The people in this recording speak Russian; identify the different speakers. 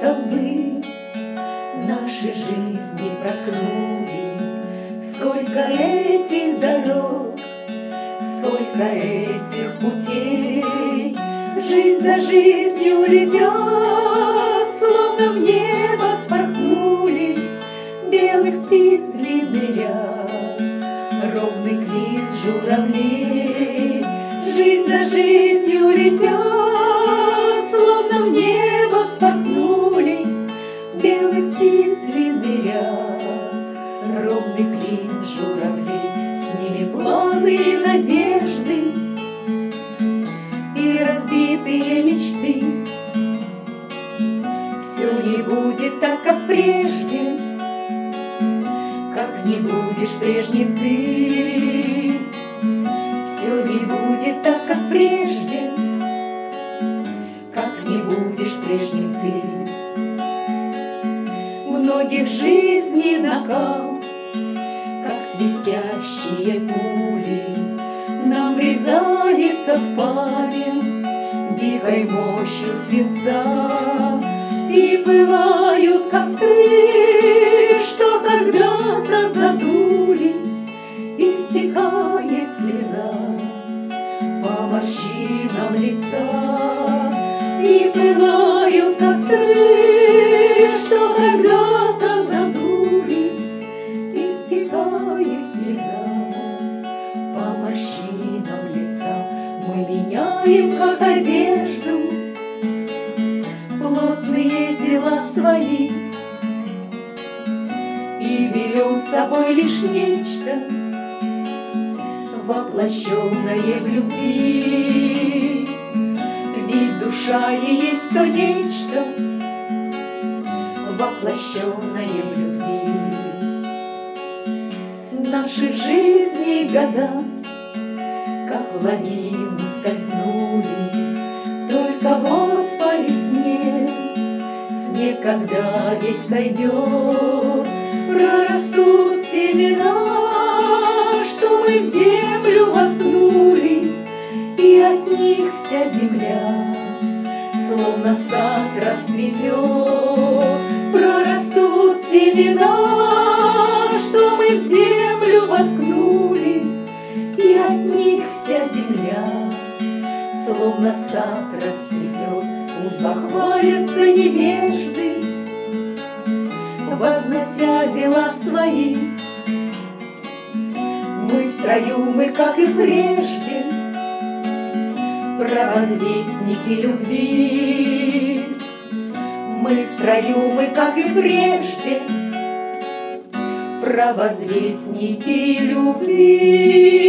Speaker 1: будто бы наши жизни проткнули. Сколько этих дорог, сколько этих путей, жизнь за жизнью летят, словно в небо вспорхнули белых птиц длинный ряд, ровный клин журавлей. Жизнь за жизнью летят, словно в небо вспорхнули белых птиц длинный ряд, ровный клин журавлей. С ними планы и надежды и разбитые мечты. Все не будет так, как прежде, как не будешь прежним ты. Все не будет так, как прежде, как не будешь прежним ты. Многих жизней накал, как свистящие пули, нам врезается в память дикой мощью свинца. И пылают костры, что когда-то задули, истекает слеза по морщинам лица. И пылают костры, что когда-то задули, истекает слеза по морщинам лица. Мы меняем, как одежду, плотные дела свои, и берем с собой лишь нечто, воплощенное в любви. Ведь душа и есть то нечто, воплощенное в любви. Наши жизни и года, как в лавину скользнули, только вот по весне снег, когда весь сойдет, прорастут семена, что мы в землю воткнули, и от них вся земля словно сад расцветет. Прорастут семена, что мы в землю воткнули, и от них вся земля словно сад расцветет. Пусть похвалятся невежды, вознося дела свои. Мы в строю, мы, как и прежде, провозвестники любви. Мы в строю, мы, как и прежде, провозвестники любви.